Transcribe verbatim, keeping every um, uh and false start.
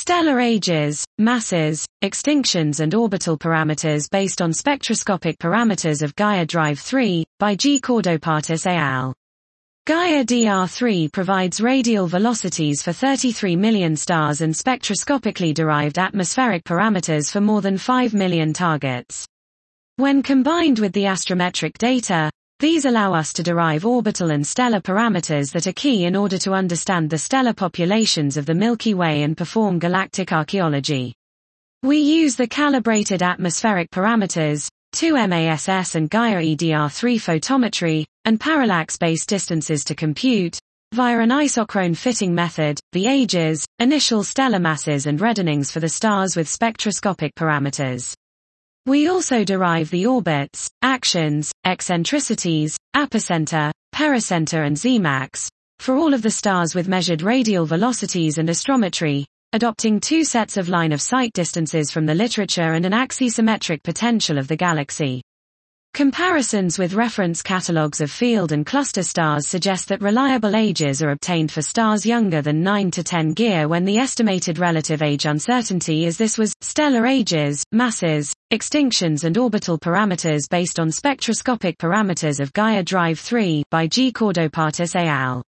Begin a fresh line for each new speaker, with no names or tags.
Stellar ages, masses, extinctions and orbital parameters based on spectroscopic parameters of Gaia Drive three, by G. Cordopatis et al. Gaia D R three provides radial velocities for thirty-three million stars and spectroscopically derived atmospheric parameters for more than five million targets. When combined with the astrometric data, these allow us to derive orbital and stellar parameters that are key in order to understand the stellar populations of the Milky Way and perform galactic archaeology. We use the calibrated atmospheric parameters, two MASS and Gaia E D R three photometry, and parallax-based distances to compute, via an isochrone fitting method, the ages, initial stellar masses and reddenings for the stars with spectroscopic parameters. We also derive the orbits, actions, eccentricities, apocenter, pericenter and Zmax, for all of the stars with measured radial velocities and astrometry, adopting two sets of line-of-sight distances from the literature and an axisymmetric potential of the galaxy. Comparisons with reference catalogues of field and cluster stars suggest that reliable ages are obtained for stars younger than nine to ten G when the estimated relative age uncertainty is this was stellar ages, masses, extinctions and orbital parameters based on spectroscopic parameters of Gaia Drive three by G. Cordopatis et al.